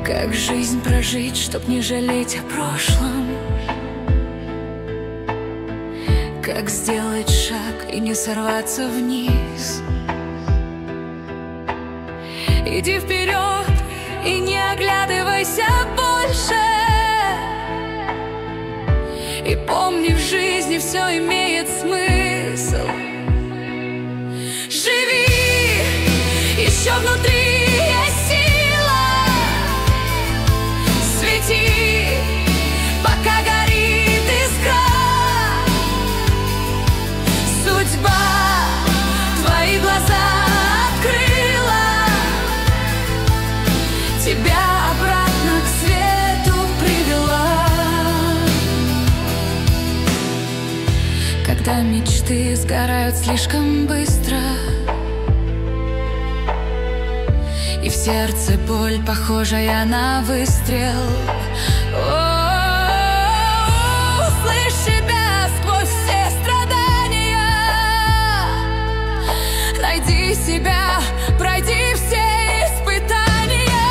Как жизнь прожить, чтоб не жалеть о прошлом? Как сделать шаг и не сорваться вниз? Иди вперед и не оглядывайся больше. И помни, в жизни все имеет смысл. Живи, еще внутри есть сила. Свети, пока горит искра. Судьба твои глаза открыла, тебя обратно к свету привела. Когда мечты сгорают слишком быстро, и в сердце боль, похожая на выстрел, услышь себя сквозь все страдания. Найди себя, пройди все испытания.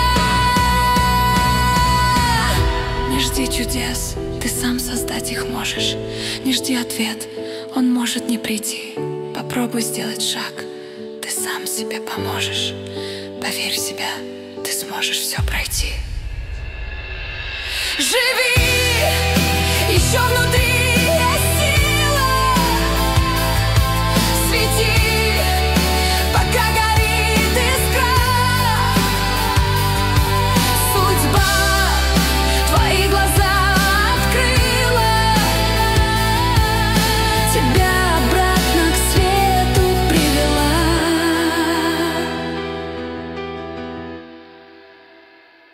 Не жди чудес, ты сам создать их можешь. Не жди ответ, он может не прийти. Попробуй сделать шаг, ты сам себе поможешь. Поверь в себя, ты сможешь все пройти. Живи, еще внутри